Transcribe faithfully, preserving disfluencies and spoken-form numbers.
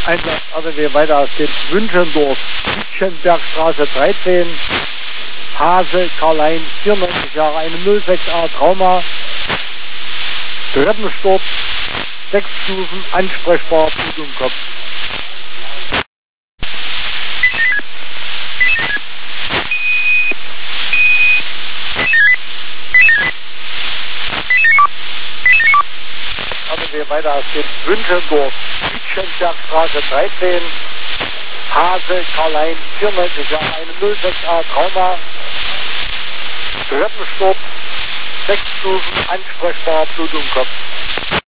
Einsatz R T W weiter, es geht Wünschendorf, Wittchenbergstraße dreizehn, Hase, Karlein, vierundneunzig Jahre, eine null sechs A Trauma, Treppensturz, sechs Stufen, ansprechbar, Blut im Kopf. R T W weiter, es geht Wünschendorf, Wittchenbergstraße dreizehn, Hase, Karlein, vierundneunzig Jahre, eine null sechs A Trauma, Treppensturz, sechs Stufen, ansprechbar, Blut im Kopf.